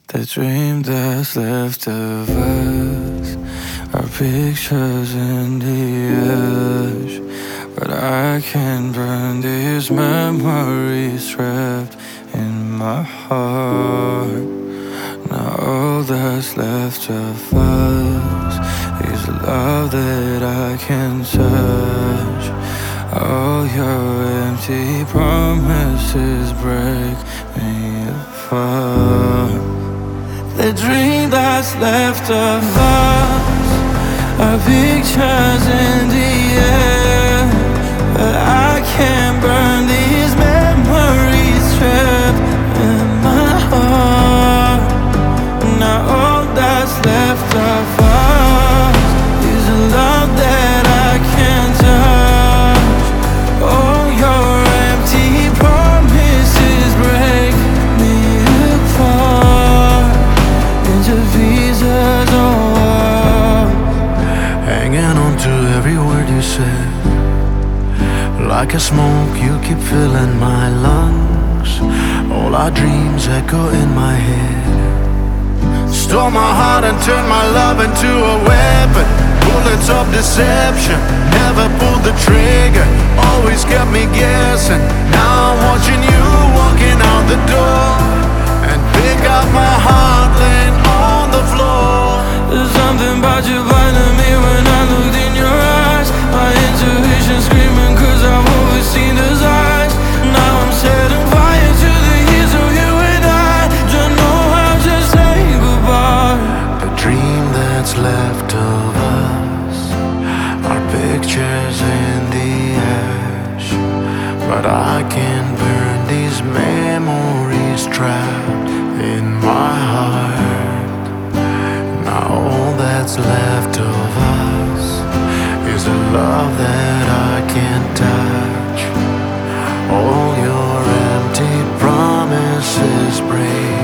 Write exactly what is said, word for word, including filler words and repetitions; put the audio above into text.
The dream that's left of us are pictures in the ash, but I can't burn these memories trapped in my heart. Now all that's left of us is love that I can touch. All your empty promises break me apart. The dream that's left of us are pictures in the air, but I can't burn these memories trapped in my heart. Now all that's left of us is a love that I can't touch. All your empty promises break me apart into pieces of war. Hanging on to every word you said, like a smoke you keep filling my lungs. All our dreams echo in my head. Stole my heart and turned my love into a weapon. Bullets of deception, never pulled the trigger, always kept me guessing. Now I'm watching you walking out the door and pick up my heart laying on the floor. There's something about you blinding me when I looked in your eyes. My intuition screaming cause I've always seen those eyes. Now I'm setting fire to the years of you and I. Don't know how to say goodbye. The dream that's left of us are pictures in the ash, but I can't burn these memories trapped in my heart. Now all that's left of us is a love that I can't touch. All your empty promises break